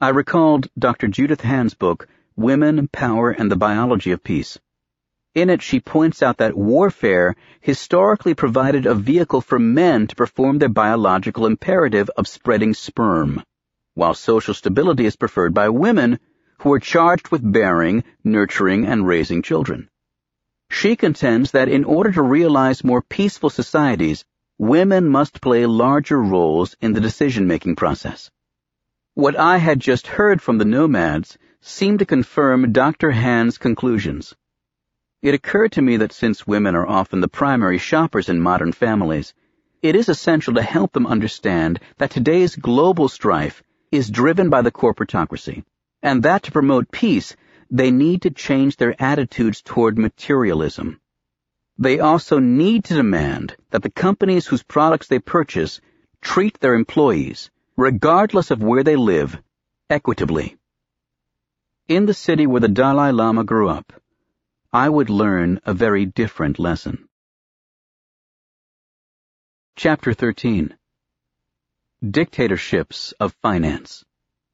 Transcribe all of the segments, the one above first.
I recalled Dr. Judith Hand's book, Women, Power, and the Biology of Peace. In it, she points out that warfare historically provided a vehicle for men to perform their biological imperative of spreading sperm, while social stability is preferred by women, who are charged with bearing, nurturing, and raising children. She contends that in order to realize more peaceful societies, women must play larger roles in the decision-making process. What I had just heard from the nomads seemed to confirm Dr. Hand's conclusions. It occurred to me that since women are often the primary shoppers in modern families, it is essential to help them understand that today's global strife is driven by the corporatocracy, and that to promote peace, they need to change their attitudes toward materialism. They also need to demand that the companies whose products they purchase treat their employees, regardless of where they live, equitably. In the city where the Dalai Lama grew up, I would learn a very different lesson. Chapter 13. Dictatorships of Finance.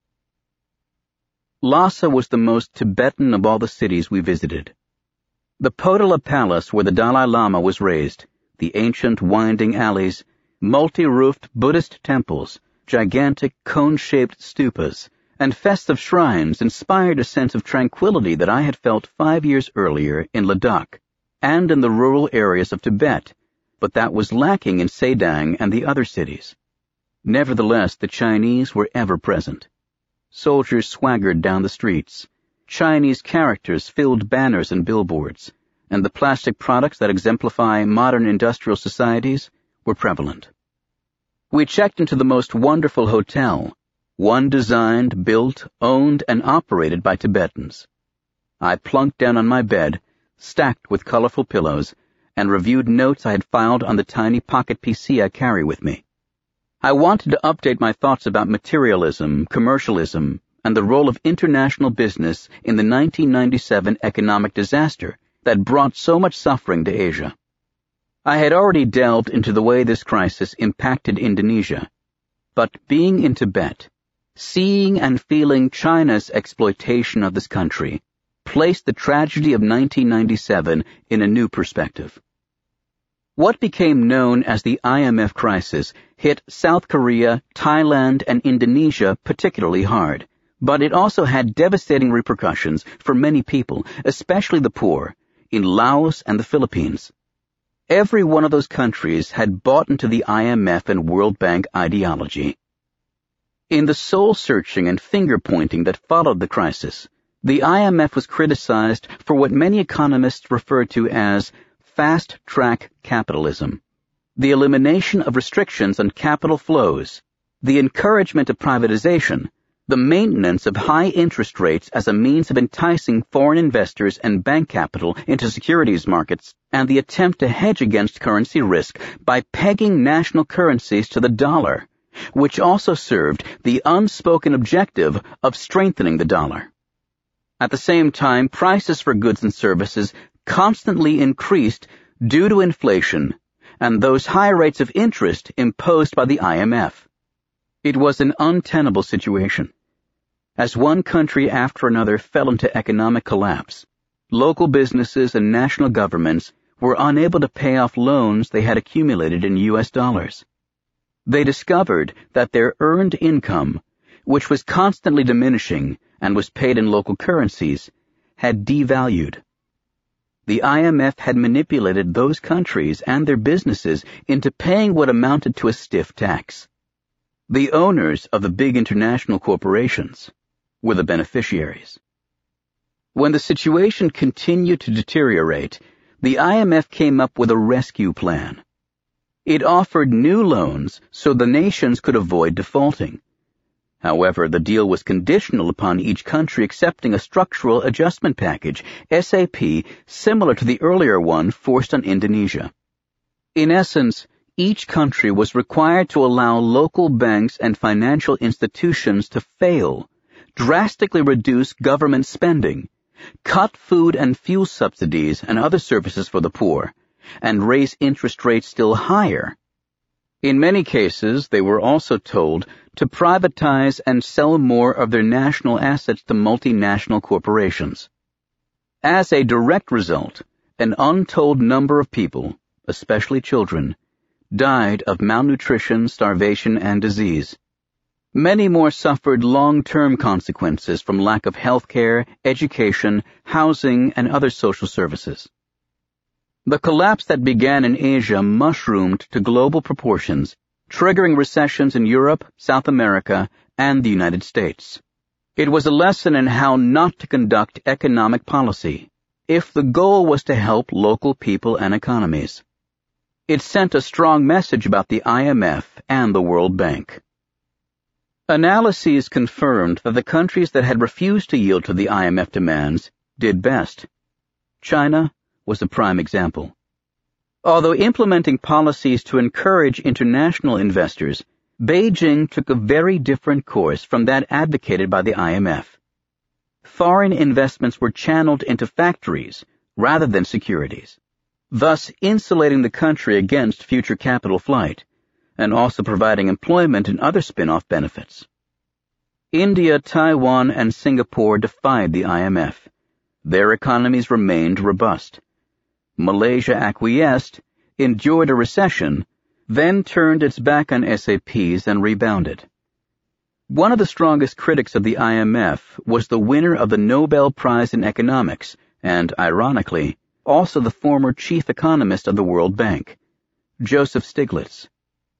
Lhasa was the most Tibetan of all the cities we visited. The Potala Palace where the Dalai Lama was raised, the ancient winding alleys, multi-roofed Buddhist temples, gigantic cone-shaped stupas, and festive shrines inspired a sense of tranquility that I had felt 5 years earlier in Ladakh and in the rural areas of Tibet, but that was lacking in Sedang and the other cities. Nevertheless, the Chinese were ever present. Soldiers swaggered down the streets. Chinese characters filled banners and billboards, and the plastic products that exemplify modern industrial societies were prevalent. We checked into the most wonderful hotel, one designed, built, owned, and operated by Tibetans. I plunked down on my bed, stacked with colorful pillows, and reviewed notes I had filed on the tiny pocket PC I carry with me. I wanted to update my thoughts about materialism, commercialism, and the role of international business in the 1997 economic disaster that brought so much suffering to Asia. I had already delved into the way this crisis impacted Indonesia, but being in Tibet, seeing and feeling China's exploitation of this country placed the tragedy of 1997 in a new perspective. What became known as the IMF crisis hit South Korea, Thailand, and Indonesia particularly hard, but it also had devastating repercussions for many people, especially the poor, in Laos and the Philippines. Every one of those countries had bought into the IMF and World Bank ideology. In the soul-searching and finger-pointing that followed the crisis, the IMF was criticized for what many economists refer to as fast-track capitalism, the elimination of restrictions on capital flows, the encouragement of privatization, the maintenance of high interest rates as a means of enticing foreign investors and bank capital into securities markets, and the attempt to hedge against currency risk by pegging national currencies to the dollar, which also served the unspoken objective of strengthening the dollar. At the same time, prices for goods and services constantly increased due to inflation and those high rates of interest imposed by the IMF. It was an untenable situation. As one country after another fell into economic collapse, local businesses and national governments were unable to pay off loans they had accumulated in U.S. dollars. They discovered that their earned income, which was constantly diminishing and was paid in local currencies, had devalued. The IMF had manipulated those countries and their businesses into paying what amounted to a stiff tax. The owners of the big international corporations were the beneficiaries. When the situation continued to deteriorate, the IMF came up with a rescue plan. It offered new loans so the nations could avoid defaulting. However, the deal was conditional upon each country accepting a structural adjustment package, SAP, similar to the earlier one forced on Indonesia. In essence, each country was required to allow local banks and financial institutions to fail, drastically reduce government spending, cut food and fuel subsidies and other services for the poor, and raise interest rates still higher. In many cases, they were also told to privatize and sell more of their national assets to multinational corporations. As a direct result, an untold number of people, especially children, died of malnutrition, starvation, and disease. Many more suffered long-term consequences from lack of health care, education, housing, and other social services. The collapse that began in Asia mushroomed to global proportions, triggering recessions in Europe, South America, and the United States. It was a lesson in how not to conduct economic policy if the goal was to help local people and economies. It sent a strong message about the IMF and the World Bank. Analyses confirmed that the countries that had refused to yield to the IMF demands did best. China was a prime example. Although implementing policies to encourage international investors, Beijing took a very different course from that advocated by the IMF. Foreign investments were channeled into factories rather than securities, thus insulating the country against future capital flight, and also providing employment and other spin-off benefits. India, Taiwan, and Singapore defied the IMF. Their economies remained robust. Malaysia acquiesced, endured a recession, then turned its back on SAPs and rebounded. One of the strongest critics of the IMF was the winner of the Nobel Prize in Economics and, ironically, also the former chief economist of the World Bank, Joseph Stiglitz.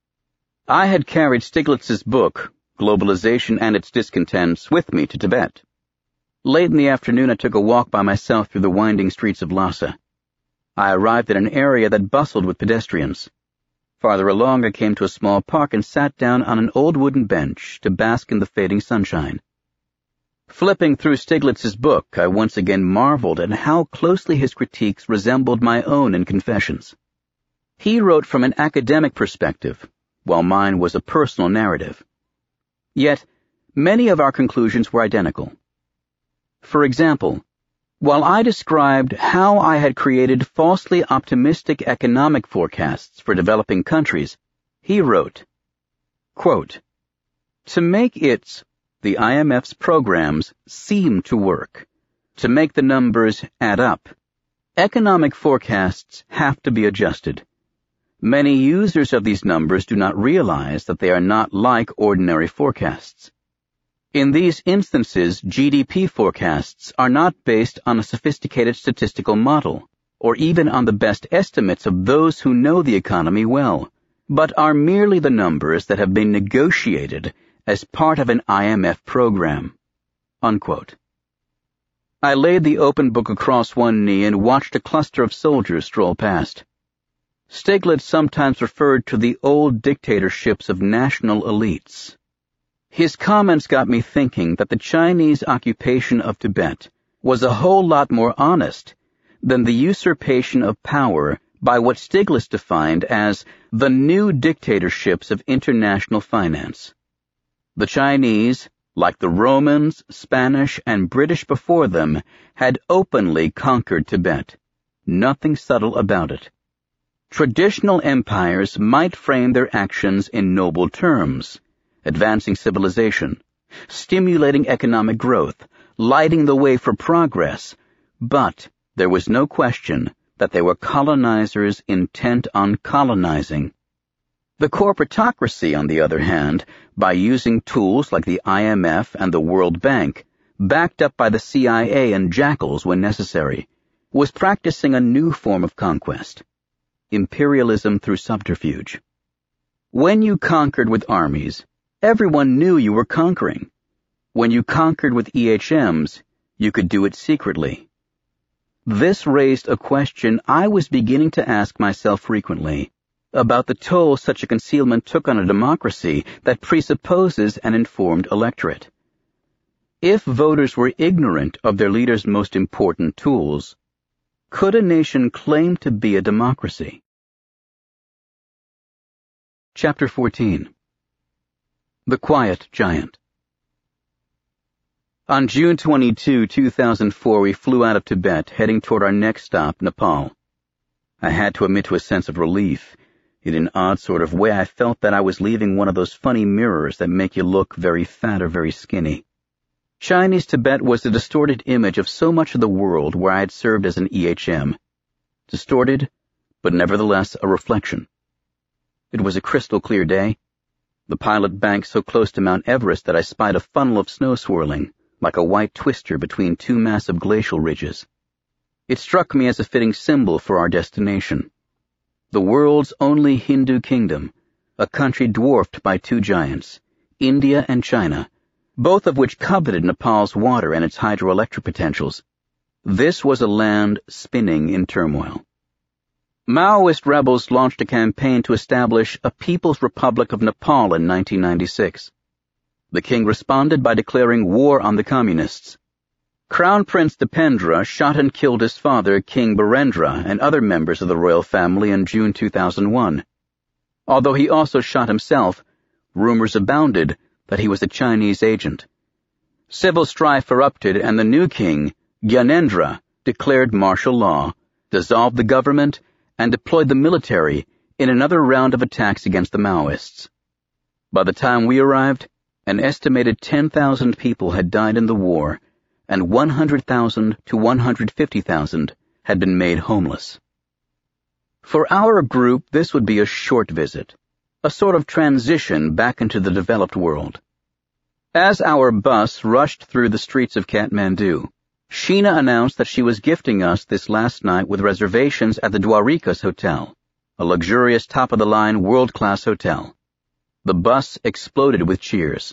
I had carried Stiglitz's book, Globalization and Its Discontents, with me to Tibet. Late in the afternoon, I took a walk by myself through the winding streets of Lhasa. I arrived at an area that bustled with pedestrians. Farther along, I came to a small park and sat down on an old wooden bench to bask in the fading sunshine. Flipping through Stiglitz's book, I once again marveled at how closely his critiques resembled my own in Confessions. He wrote from an academic perspective, while mine was a personal narrative. Yet, many of our conclusions were identical. For example, while I described how I had created falsely optimistic economic forecasts for developing countries, he wrote, quote, "To make the IMF's programs, seem to work, to make the numbers add up, economic forecasts have to be adjusted. Many users of these numbers do not realize that they are not like ordinary forecasts. In these instances, GDP forecasts are not based on a sophisticated statistical model, or even on the best estimates of those who know the economy well, but are merely the numbers that have been negotiated as part of an IMF program." Unquote. I laid the open book across one knee and watched a cluster of soldiers stroll past. Stiglitz sometimes referred to the old dictatorships of national elites. His comments got me thinking that the Chinese occupation of Tibet was a whole lot more honest than the usurpation of power by what Stiglitz defined as the new dictatorships of international finance. The Chinese, like the Romans, Spanish, and British before them, had openly conquered Tibet. Nothing subtle about it. Traditional empires might frame their actions in noble terms, advancing civilization, stimulating economic growth, lighting the way for progress, but there was no question that they were colonizers intent on colonizing. The corporatocracy, on the other hand, by using tools like the IMF and the World Bank, backed up by the CIA and jackals when necessary, was practicing a new form of conquest: imperialism through subterfuge. When you conquered with armies, everyone knew you were conquering. When you conquered with EHMs, you could do it secretly. This raised a question I was beginning to ask myself frequently about the toll such a concealment took on a democracy that presupposes an informed electorate. If voters were ignorant of their leaders' most important tools, could a nation claim to be a democracy? Chapter 14. The Quiet Giant. On June 22, 2004, we flew out of Tibet, heading toward our next stop, Nepal. I had to admit to a sense of relief. In an odd sort of way, I felt that I was leaving one of those funny mirrors that make you look very fat or very skinny. Chinese Tibet was a distorted image of so much of the world where I had served as an EHM. Distorted, but nevertheless a reflection. It was a crystal-clear day. The pilot banked so close to Mount Everest that I spied a funnel of snow swirling, like a white twister between two massive glacial ridges. It struck me as a fitting symbol for our destination. The world's only Hindu kingdom, a country dwarfed by two giants, India and China, both of which coveted Nepal's water and its hydroelectric potentials. This was a land spinning in turmoil. Maoist rebels launched a campaign to establish a People's Republic of Nepal in 1996. The king responded by declaring war on the communists. Crown Prince Dipendra shot and killed his father, King Birendra, and other members of the royal family in June 2001. Although he also shot himself, rumors abounded that he was a Chinese agent. Civil strife erupted, and the new king, Gyanendra, declared martial law, dissolved the government, and deployed the military in another round of attacks against the Maoists. By the time we arrived, an estimated 10,000 people had died in the war, and 100,000 to 150,000 had been made homeless. For our group, this would be a short visit, a sort of transition back into the developed world. As our bus rushed through the streets of Kathmandu, Sheena announced that she was gifting us this last night with reservations at the Dwarikas Hotel, a luxurious top-of-the-line world-class hotel. The bus exploded with cheers.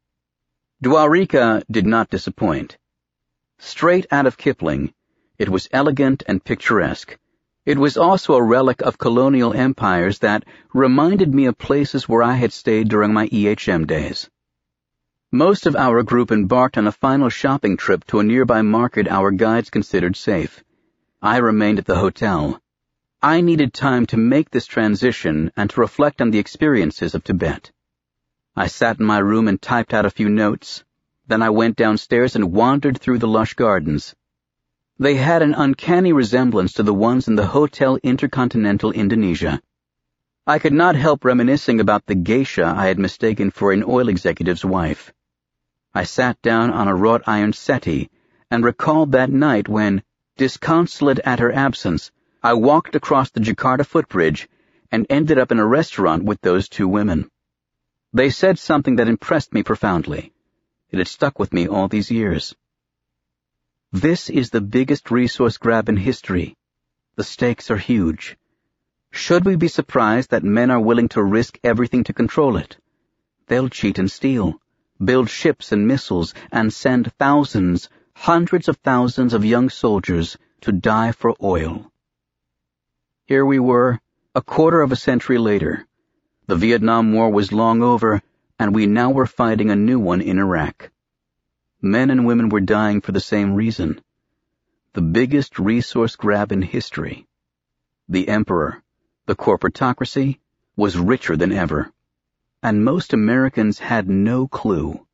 Dwarika did not disappoint. Straight out of Kipling, it was elegant and picturesque. It was also a relic of colonial empires that reminded me of places where I had stayed during my EHM days. Most of our group embarked on a final shopping trip to a nearby market our guides considered safe. I remained at the hotel. I needed time to make this transition and to reflect on the experiences of Tibet. I sat in my room and typed out a few notes. Then I went downstairs and wandered through the lush gardens. They had an uncanny resemblance to the ones in the Hotel Intercontinental Indonesia. I could not help reminiscing about the geisha I had mistaken for an oil executive's wife. I sat down on a wrought iron settee and recalled that night when, disconsolate at her absence, I walked across the Jakarta footbridge and ended up in a restaurant with those two women. They said something that impressed me profoundly. It had stuck with me all these years. This is the biggest resource grab in history. The stakes are huge. Should we be surprised that men are willing to risk everything to control it? They'll cheat and steal, build ships and missiles, and send thousands, hundreds of thousands of young soldiers to die for oil. Here we were, a quarter of a century later. The Vietnam War was long over, and we now were fighting a new one in Iraq. Men and women were dying for the same reason. The biggest resource grab in history. The emperor, the corporatocracy, was richer than ever, and most Americans had no clue.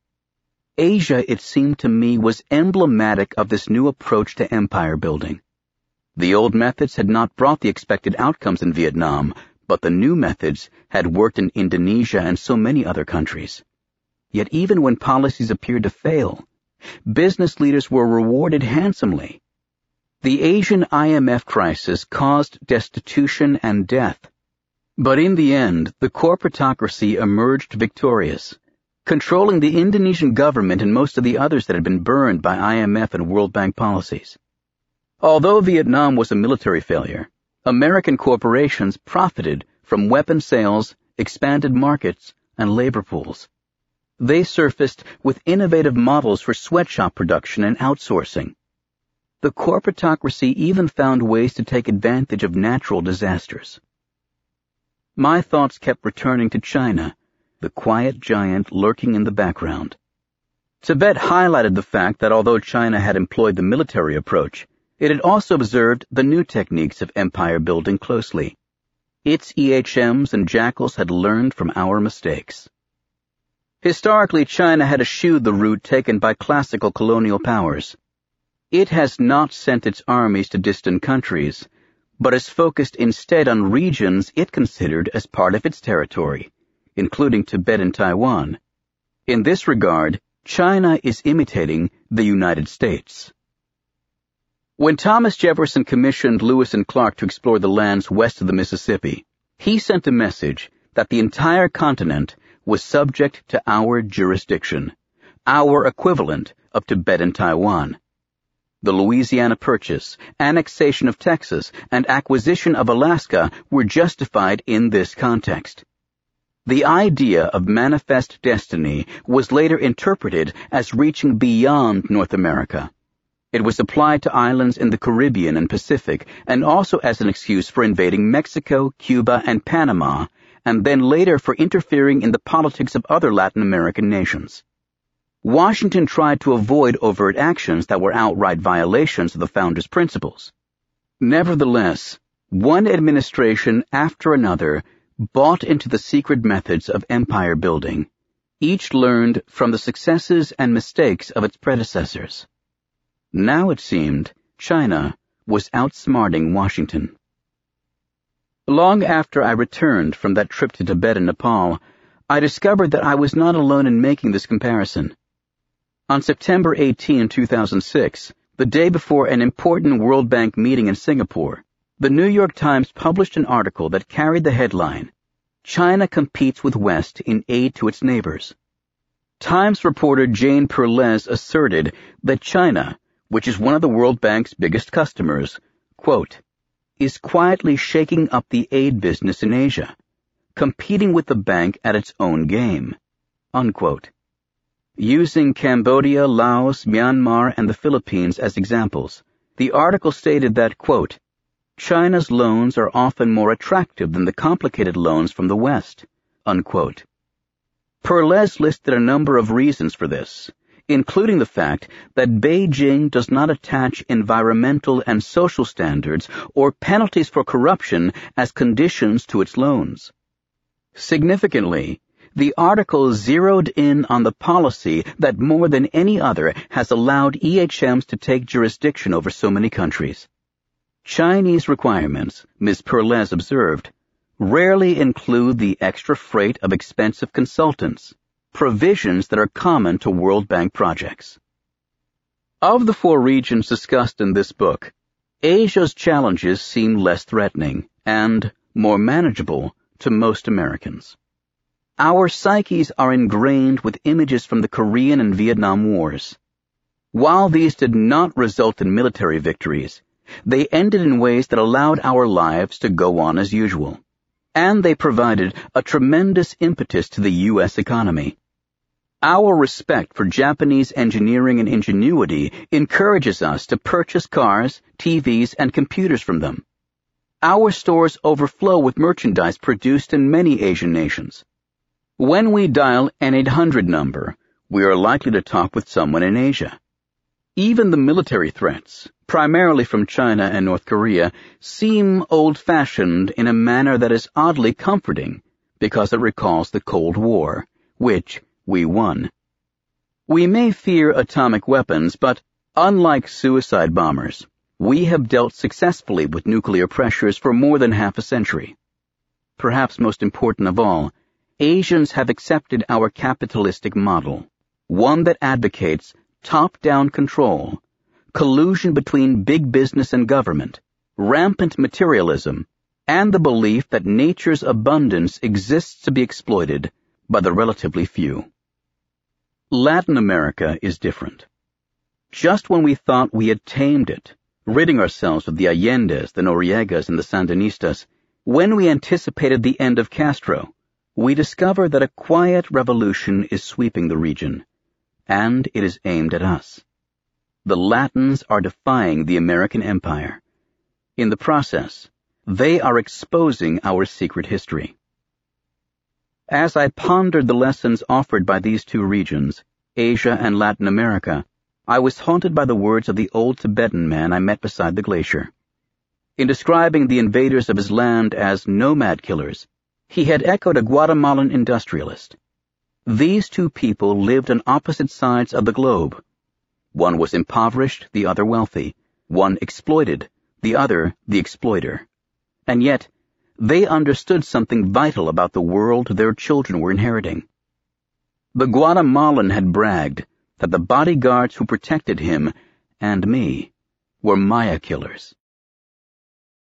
Asia, it seemed to me, was emblematic of this new approach to empire building. The old methods had not brought the expected outcomes in Vietnam, but the new methods had worked in Indonesia and so many other countries. Yet even when policies appeared to fail, business leaders were rewarded handsomely. The Asian IMF crisis caused destitution and death. But in the end, the corporatocracy emerged victorious, controlling the Indonesian government and most of the others that had been burned by IMF and World Bank policies. Although Vietnam was a military failure, American corporations profited from weapon sales, expanded markets, and labor pools. They surfaced with innovative models for sweatshop production and outsourcing. The corporatocracy even found ways to take advantage of natural disasters. My thoughts kept returning to China, the quiet giant lurking in the background. Tibet highlighted the fact that although China had employed the military approach, it had also observed the new techniques of empire building closely. Its EHMs and jackals had learned from our mistakes. Historically, China had eschewed the route taken by classical colonial powers. It has not sent its armies to distant countries, but is focused instead on regions it considered as part of its territory, including Tibet and Taiwan. In this regard, China is imitating the United States. When Thomas Jefferson commissioned Lewis and Clark to explore the lands west of the Mississippi, he sent a message that the entire continent was subject to our jurisdiction, our equivalent of Tibet and Taiwan. The Louisiana Purchase, annexation of Texas, and acquisition of Alaska were justified in this context. The idea of manifest destiny was later interpreted as reaching beyond North America. It was applied to islands in the Caribbean and Pacific, and also as an excuse for invading Mexico, Cuba, and Panama, and then later for interfering in the politics of other Latin American nations. Washington tried to avoid overt actions that were outright violations of the founders' principles. Nevertheless, one administration after another bought into the secret methods of empire building. Each learned from the successes and mistakes of its predecessors. Now it seemed China was outsmarting Washington. Long after I returned from that trip to Tibet and Nepal, I discovered that I was not alone in making this comparison. On September 18, 2006, the day before an important World Bank meeting in Singapore, the New York Times published an article that carried the headline, "China Competes with West in Aid to Its Neighbors." Times reporter Jane Perlez asserted that China, which is one of the World Bank's biggest customers, quote, is quietly shaking up the aid business in Asia, competing with the bank at its own game, unquote. Using Cambodia, Laos, Myanmar, and the Philippines as examples, the article stated that, quote, China's loans are often more attractive than the complicated loans from the West, unquote. Perlez listed a number of reasons for this, including the fact that Beijing does not attach environmental and social standards or penalties for corruption as conditions to its loans. Significantly, the article zeroed in on the policy that more than any other has allowed EHMs to take jurisdiction over so many countries. Chinese requirements, Ms. Perlez observed, rarely include the extra freight of expensive consultants, provisions that are common to World Bank projects. Of the 4 regions discussed in this book, Asia's challenges seem less threatening and more manageable to most Americans. Our psyches are ingrained with images from the Korean and Vietnam Wars. While these did not result in military victories, they ended in ways that allowed our lives to go on as usual, and they provided a tremendous impetus to the U.S. economy. Our respect for Japanese engineering and ingenuity encourages us to purchase cars, TVs, and computers from them. Our stores overflow with merchandise produced in many Asian nations. When we dial an 800 number, we are likely to talk with someone in Asia. Even the military threats, primarily from China and North Korea, seem old-fashioned in a manner that is oddly comforting because it recalls the Cold War, which we won. We may fear atomic weapons, but unlike suicide bombers, we have dealt successfully with nuclear pressures for more than half a century. Perhaps most important of all, Asians have accepted our capitalistic model, one that advocates top-down control, collusion between big business and government, rampant materialism, and the belief that nature's abundance exists to be exploited by the relatively few. Latin America is different. Just when we thought we had tamed it, ridding ourselves of the Allendes, the Noriegas, and the Sandinistas, when we anticipated the end of Castro, we discover that a quiet revolution is sweeping the region, and it is aimed at us. The Latins are defying the American empire. In the process, they are exposing our secret history. As I pondered the lessons offered by these 2 regions, Asia and Latin America, I was haunted by the words of the old Tibetan man I met beside the glacier. In describing the invaders of his land as nomad killers, he had echoed a Guatemalan industrialist. These 2 people lived on opposite sides of the globe. One was impoverished, the other wealthy. One exploited, the other the exploiter, And yet, they understood something vital about the world their children were inheriting. The Guatemalan had bragged that the bodyguards who protected him and me were Maya killers.